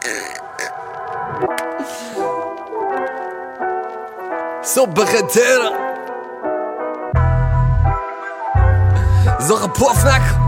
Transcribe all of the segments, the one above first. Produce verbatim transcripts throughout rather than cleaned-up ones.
صبح خطر زخ پاف نکن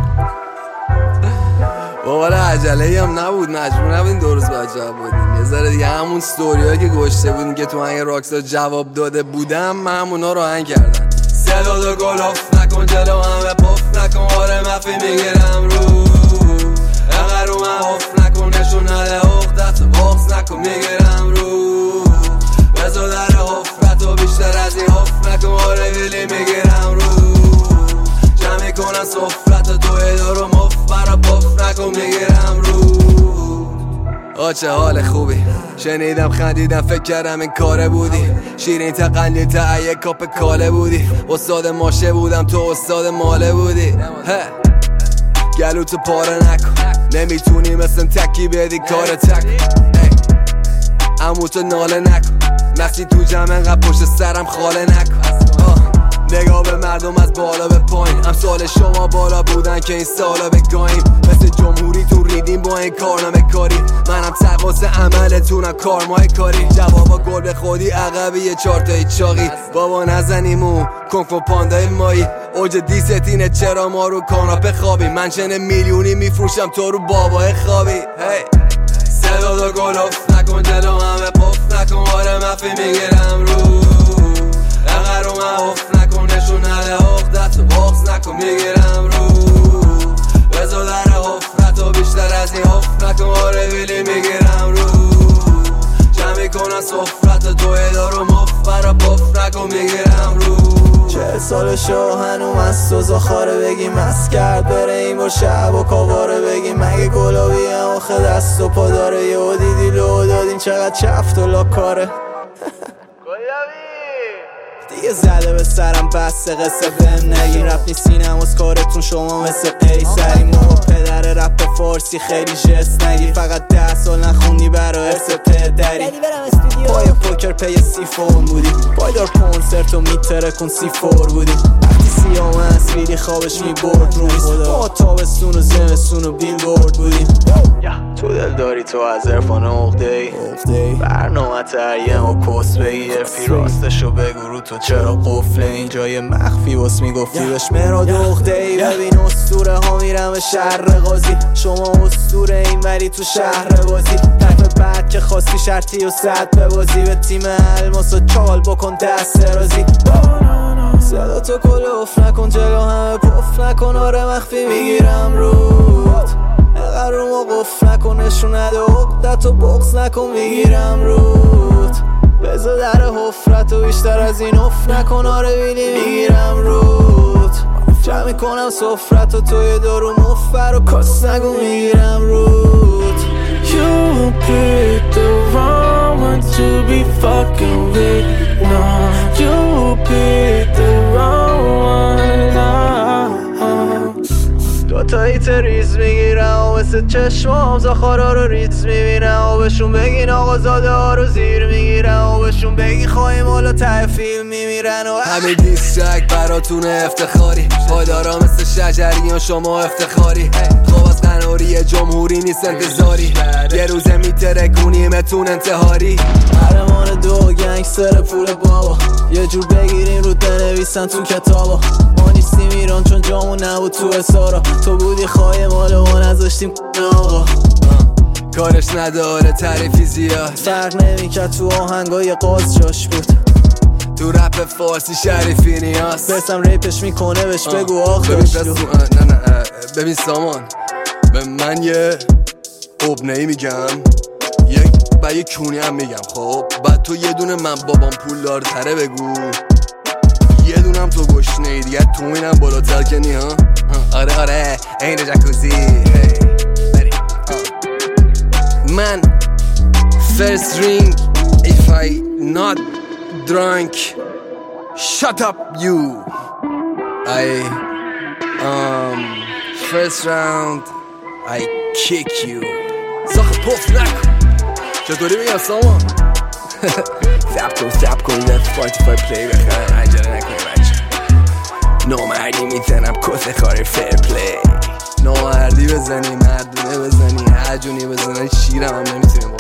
باوره عجله هم نبود، مجبور نبودین دو روز باید جواب بودین. یه ذره دیگه همون ستوری که گوشته بودین که تو هنگ راکستار جواب داده بودم من همونا رو هنگ کردن. صدا دو گل اف نکن جلو همه پاف نکن، آره مفی میگیرم رو اگر رو من اف نکن نشون نده اخدت باخت نکن میگیرم رو بزا در حفرت و بیشتر از این حف نکن، آره ویلی میگیرم رو جمعی کنن صفرت تو ادارو مف برا پاف نکن میگیرم رو. آه چه حال خوبی، شنیدم خندیدم فکر کردم این کاره بودی، شیرین تا قندیل تا یک کاپ کاله بودی، استاد ماشه بودم تو استاد ماله بودی. گلو تو پاره نکن نمیتونی مثل تکی بدی کار تک، امو تو ناله نکن نفسی تو جمع انقدر پشت سرم خاله نکن. نگاه به مردم از بالا به پایین، امثال شما بالا بودن که این سالا بگاهیم، مثل جمهوری تو ریدیم با این کارنامه کاری، منم تقاس عملتونم کارمای کاری، جوابا گل به خودی عقبی یه چارتای چاقی، بابا نزنیمو کنفو پاندای مایی، اوج دیستینه چرا ما رو کاناپه خوابی، من چنه میلیونی میفروشم تو رو بابای خوابی. hey. صدا دو گل اف نکن جلو همه پاف نکن، آره مفی میگیرم رو اگر رو من اف نکن نشون نده اخدت و باخت نکن میگیرم رو بزا در حفرت و بیشتر از این حف نکن، آره ویلی میگیرم رو جمعی کنن صفرت تو ادارو مف برا پاف نکن میگیرم رو. چه سال شو هنوم از تو زخاره بگیم مست کرد بره این بار شب و کاواره بگیم مگه گلابی هم آخه دست و پا داره یه دیدی لو دادین چقدر چفت و لاکاره دیگه زده به سرم بسته قصه بهم نگین، رفت نیستینم از کارتون شما مثل قیصرین، ما پدر رپ فارسی خیلی جست نگی، فقط ده سال نخوندی برای ارث پدری، پای پوکر پی سی فون بودی، پایدار کنسرت و میتره کن سی فور بودی، وقتی سیام اسویلی خوابش میبرد رو خدا، ما تابستون و زمستون و بیلبورد بودیم، تو دل داری تو از عرفان عقده ای برنامه تریم و کس بگی ارفی راستشو بگو رو تو چرا قفله اینجا یه مخفی بس میگفتی بهش مراد عقده ای، ببین اسطوره ها میرم به شهر قاضی، شما اسطوره این ولی تو شهر بازی، طرف بعد که خواستی شرطی و صد ببازی، به تیم الماس و چال بکن دست رازی، صدا تو کل اف نکن جلو همه پف نکن، آره مخفی میگیرم رود اگر رو ما قفل نکن نشون نده عقدت و بغض نکن میگیرم رود بزا در حفرت و بیشتر از این اف نکن، آره ویلی میگیرم رود جمعی کنم صفرت و توی دارو مفر و کس نگو میگیرم رود. You picked the wrong one to be fucking with, no. You picked the wrong one, no. دوتایی تریز میگیرم و مثل چشمام زخارا رو ریز میبینم و بهشون بگین آقا زاده ها رو زیر میگیرم و بهشون بگین خواهیم حالا ته فیلم میمیرن و همه دیسترک براتون افتخاری، پایدارا مثل شجریان شما افتخاری، خواب از قناری جمهوری نیست انتظاری، یه روزه میترکونیمتون انتحاری، قهرمان دو گنگستر پول بابا، یه جور بگیریم رو بنویسن تو کتابا، ما نیستیم ایران چون جامون نبود تو اسارا، تو بودی خواهی مالو ما نذاشتیم آقا، کارش نداره تعریفی زیاد، فرق نمیکرد تو آهنگای قاز جاش بود، تو رپ فارسی شریفی نیاز، برسم ریپش میکنه بهش بگو آخرش دو. نه نه ببین سامان به من یه ابنهی میگم یک و یه کونی هم میگم، خب بعد تو یه دونه من بابام پول دارتره بگو، یه دونم تو گشنه ای دیگه تو اینم بالاتر کنی ها، آره آره این جکوزی بری من first ring if I not drunk shut up you I um first round I kick you زخ پف نکن چطوری بگم سامان سب کن سب کن لفت فایتیفای پلی بخرم عجله نکنی بچه نامردی میزنم کس خاری فیر پلی، نامردی بزنی مردونه بزنی هر جونی بزنی شیرم هم نمیتونیم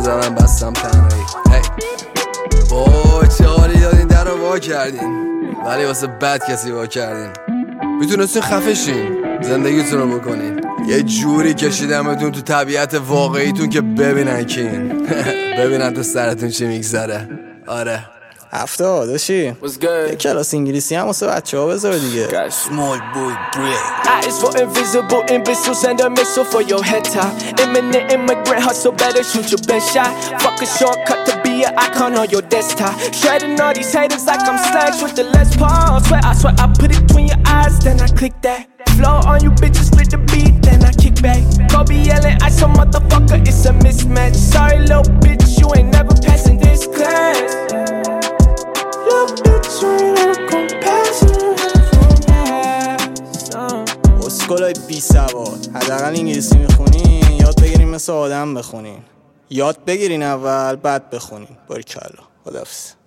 بذارم بستم تنهایی. هی اوه چه حالی دادین در رو وا کردین، ولی واسه بد کسی وا کردین. میتونستین خفشین زندگیتون رو بکنین، یه جوری کشیدمتون تو طبیعت واقعیتون که ببینن کین ببینن تو سرتون چی میگذره. آره هفته داشتی یه کلاس انگلیسی هم واسه بچه ها بذار دیگه. Small boy break. Eyes for invisible imbeciles and a missile for your head top. Imminent immigrant hustle, better shoot your best shot. Fuck a shortcut to be an icon on your desktop. Shredding all these haters like I'm Slash with the Les Paul. Swear I swear I put it between your eyes, then I click that. Flow on you bitches, split the beat, then I kick back. Kobe yelling, I some motherfucker, it's a mismatch. Sorry little bitch, you ain't never passing this class. اسکولای بی سواد، حداقل انگلیسی میخونین یاد بگیرین مثل آدم بخونین. یاد بگیرین اول بعد بخونین. باریکلا. خداحافظ.